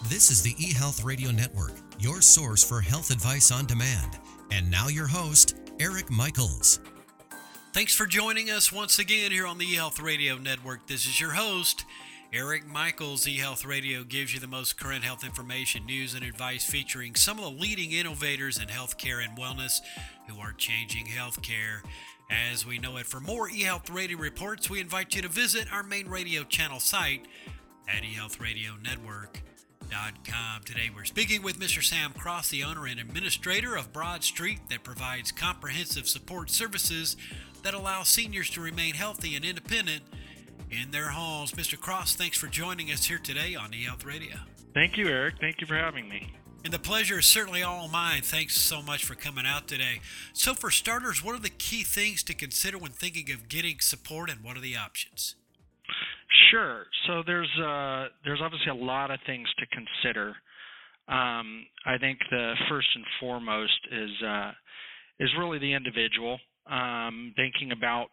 This is the eHealth Radio Network, your source for health advice on demand. And now your host, Eric Michaels. Thanks for joining us once again here on the eHealth Radio Network. This is your host, Eric Michaels. eHealth Radio gives you the most current health information, news, and advice featuring some of the leading innovators in healthcare and wellness who are changing healthcare as we know it. For more eHealth Radio reports, we invite you to visit our main radio channel site at eHealthRadioNetwork.com. Today we're speaking with Mr. Sam Cross, the owner and administrator of Broad Street, that provides comprehensive support services that allow seniors to remain healthy and independent in their homes. Mr. Cross, thanks for joining us here today on eHealth Radio. Thank you, Eric. Thank you for having me. And the pleasure is certainly all mine. Thanks so much for coming out today. So for starters, what are the key things to consider when thinking of getting support, and what are the options? Sure. So there's obviously a lot of things to consider. I think the first and foremost is really the individual, thinking about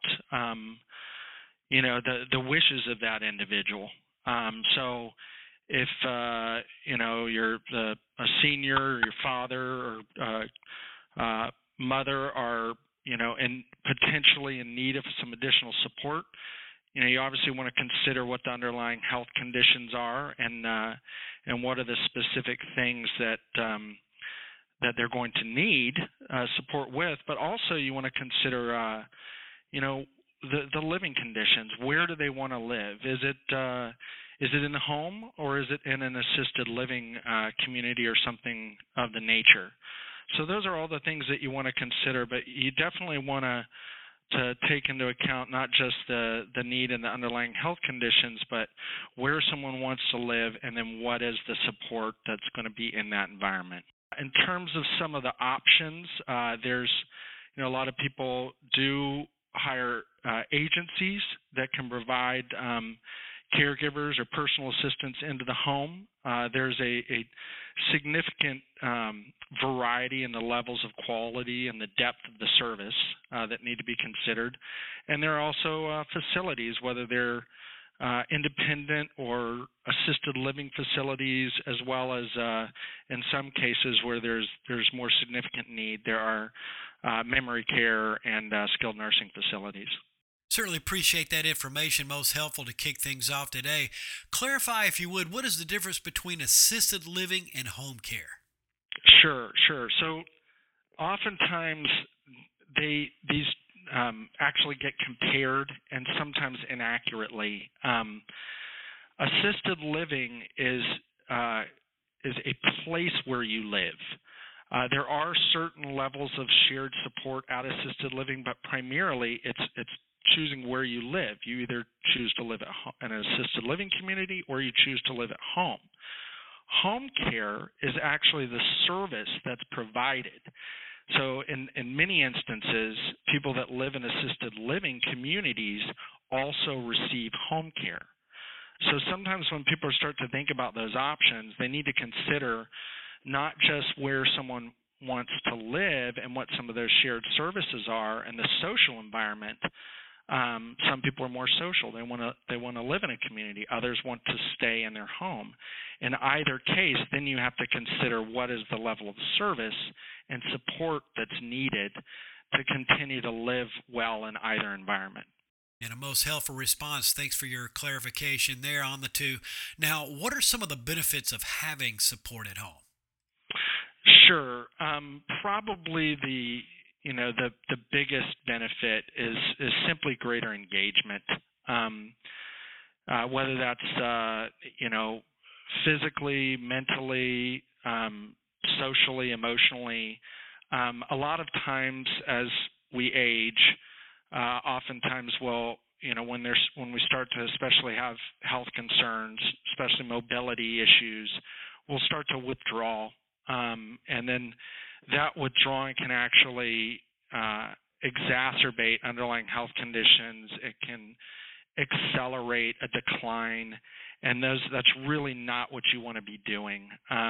the wishes of that individual. So if you're a senior, or your father or mother are and potentially in need of some additional support, you obviously want to consider what the underlying health conditions are and what are the specific things that they're going to need support with. But also you want to consider the living conditions. Where do they want to live? Is it in the home, or is it in an assisted living community or something of the nature? So those are all the things that you want to consider, but you definitely want to take into account not just the need and the underlying health conditions, but where someone wants to live, and then what is the support that's going to be in that environment. In terms of some of the options, there's a lot of people do hire agencies that can provide caregivers or personal assistants into the home. There's a significant variety in the levels of quality and the depth of the service that need to be considered. And there are also facilities, whether they're independent or assisted living facilities, as well as in some cases where there's more significant need, there are memory care and skilled nursing facilities. Certainly appreciate that information. Most helpful to kick things off today. Clarify, if you would, what is the difference between assisted living and home care? Sure. So oftentimes these actually get compared, and sometimes inaccurately. Assisted living is a place where you live. There are certain levels of shared support at assisted living, but primarily it's choosing where you live. You either choose to live in an assisted living community, or you choose to live at home. Home care is actually the service that's provided. So in many instances, people that live in assisted living communities also receive home care. So sometimes when people start to think about those options, they need to consider not just where someone wants to live and what some of those shared services are and the social environment. Some people are more social. They want to live in a community. Others want to stay in their home. In either case, then you have to consider what is the level of service and support that's needed to continue to live well in either environment. And a most helpful response. Thanks for your clarification there on the two. Now, what are some of the benefits of having support at home? Sure. Probably the biggest benefit is simply greater engagement, whether that's physically, mentally, socially, emotionally. A lot of times as we age, oftentimes when we start to especially have health concerns, especially mobility issues, we'll start to withdraw, and then that withdrawing can actually exacerbate underlying health conditions. It can accelerate a decline, and that's really not what you want to be doing.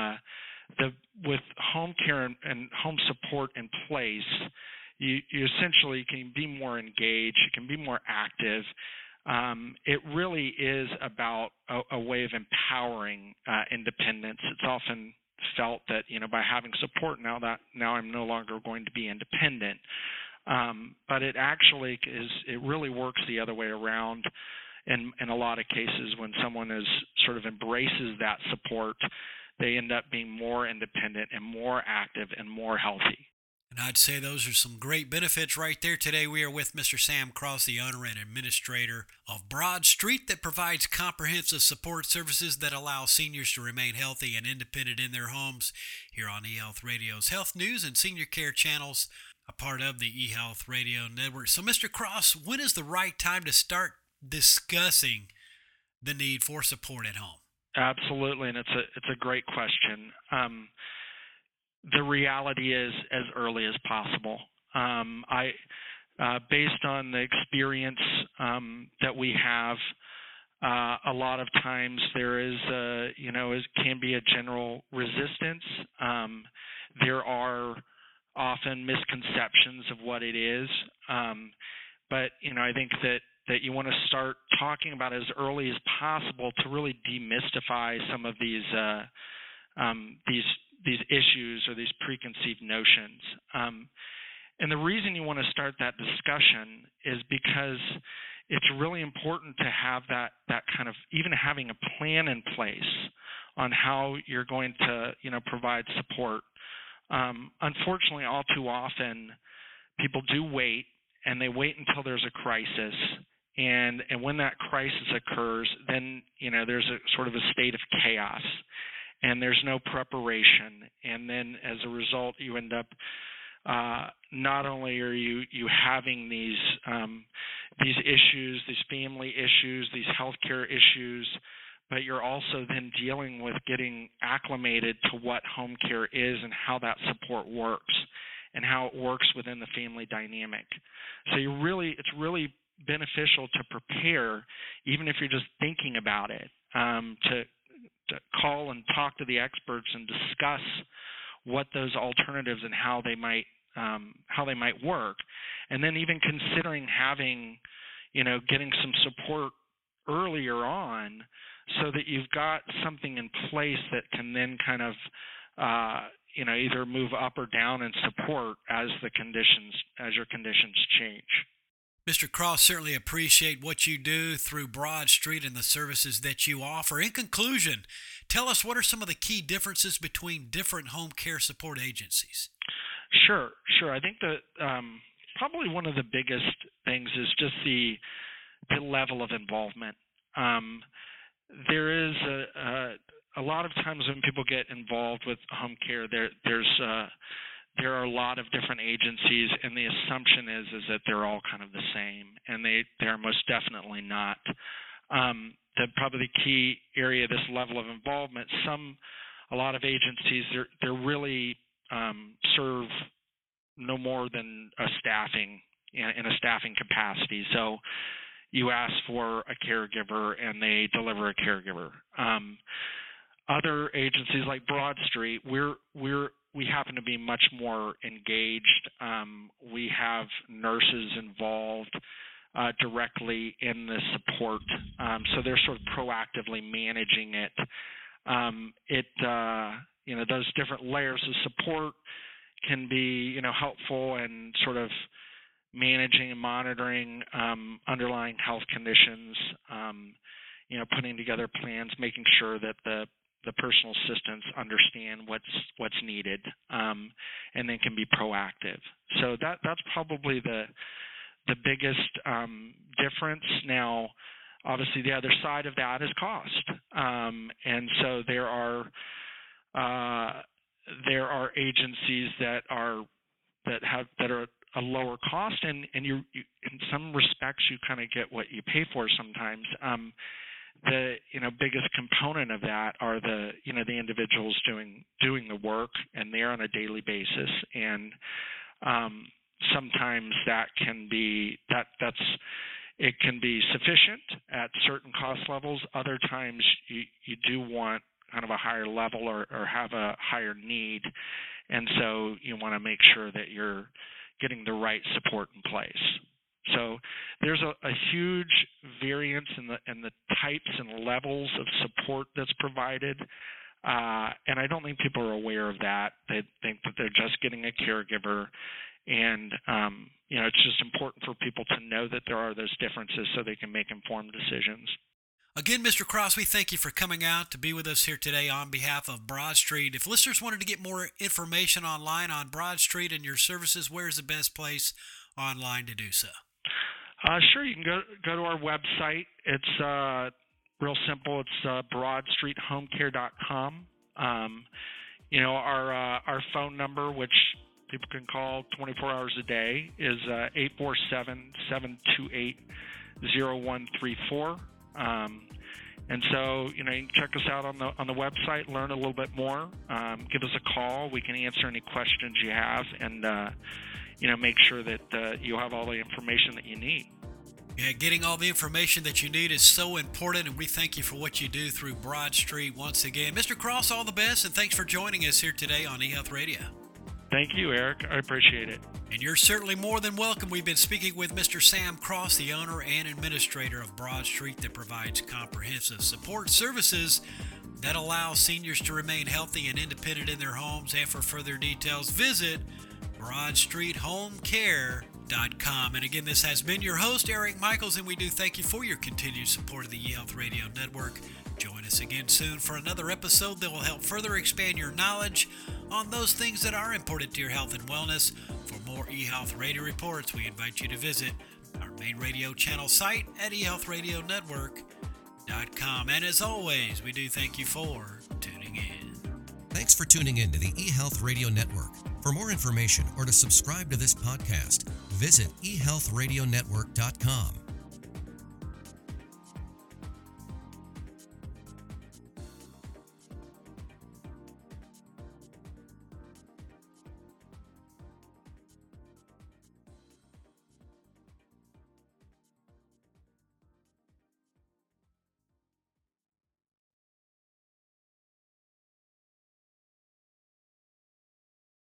With home care and home support in place, you essentially can be more engaged, you can be more active, it really is about a way of empowering independence. It's often felt that, by having support now I'm no longer going to be independent. But it actually it really works the other way around. In a lot of cases, when someone sort of embraces that support, they end up being more independent and more active and more healthy. And I'd say those are some great benefits right there. Today we are with Mr. Sam Cross, the owner and administrator of Broad Street, that provides comprehensive support services that allow seniors to remain healthy and independent in their homes, here on eHealth Radio's Health News and Senior Care channels, a part of the eHealth Radio Network. So, Mr. Cross, when is the right time to start discussing the need for support at home? Absolutely, and it's a great question. The reality is as early as possible. Based on the experience that we have, a lot of times there is, can be a general resistance. There are often misconceptions of what it is, but I think that you want to start talking about it as early as possible to really demystify some of these issues or these preconceived notions. And the reason you want to start that discussion is because it's really important to have that kind of, even having a plan in place on how you're going to, provide support. Unfortunately, all too often, people do wait, and they wait until there's a crisis. And when that crisis occurs, then, there's a sort of a state of chaos, and there's no preparation. And then as a result, you end up, not only are you having these issues, these family issues, these healthcare issues, but you're also then dealing with getting acclimated to what home care is and how that support works and how it works within the family dynamic. So it's really beneficial to prepare, even if you're just thinking about it, to call and talk to the experts and discuss what those alternatives and how they might work, and then even considering having, getting some support earlier on, so that you've got something in place that can then kind of, either move up or down in support as your conditions change. Mr. Cross, certainly appreciate what you do through Broad Street and the services that you offer. In conclusion, tell us, what are some of the key differences between different home care support agencies? Sure. I think that probably one of the biggest things is just the level of involvement. There is a lot of times when people get involved with home care, there are a lot of different agencies, and the assumption is that they're all kind of the same, and they are most definitely not. Probably the key area, this level of involvement, a lot of agencies, they're really serve no more than in a staffing capacity. So you ask for a caregiver and they deliver a caregiver. Other agencies like Broad Street, we happen to be much more engaged. We have nurses involved directly in the support, so they're sort of proactively managing it. Those different layers of support can be, helpful in sort of managing and monitoring underlying health conditions, putting together plans, making sure that the personal assistants understand what's needed, and then can be proactive. So that's probably the biggest difference. Now, obviously, the other side of that is cost, and so there are agencies that are a lower cost, and you in some respects you kind of get what you pay for sometimes. The biggest component of that are the individuals doing the work, and they're on a daily basis, and sometimes that can be it can be sufficient at certain cost levels. Other times you do want kind of a higher level or have a higher need, and so you want to make sure that you're getting the right support in place. So there's a huge variance in the types and levels of support that's provided. And I don't think people are aware of that. They think that they're just getting a caregiver. And, it's just important for people to know that there are those differences so they can make informed decisions. Again, Mr. Cross, we thank you for coming out to be with us here today on behalf of Broad Street. If listeners wanted to get more information online on Broad Street and your services, where's the best place online to do so? Sure, you can go to our website. It's real simple. It's broadstreethomecare.com. Our phone number, which people can call 24 hours a day, is 847-728-0134. And so, you can check us out on the website, learn a little bit more, give us a call. We can answer any questions you have and, make sure that you'll have all the information that you need. Yeah, getting all the information that you need is so important, and we thank you for what you do through Broad Street once again. Mr. Cross, all the best, and thanks for joining us here today on eHealth Radio. Thank you, Eric. I appreciate it. And you're certainly more than welcome. We've been speaking with Mr. Sam Cross, the owner and administrator of Broad Street, that provides comprehensive support services that allow seniors to remain healthy and independent in their homes. And for further details, visit BroadStreetHomeCare.com. And again, this has been your host, Eric Michaels, and we do thank you for your continued support of the eHealth Radio Network. Join us again soon for another episode that will help further expand your knowledge on those things that are important to your health and wellness. For more eHealth Radio reports, we invite you to visit our main radio channel site at eHealthRadioNetwork.com. And as always, we do thank you for tuning in. Thanks for tuning in to the eHealth Radio Network. For more information or to subscribe to this podcast, visit eHealthRadioNetwork.com.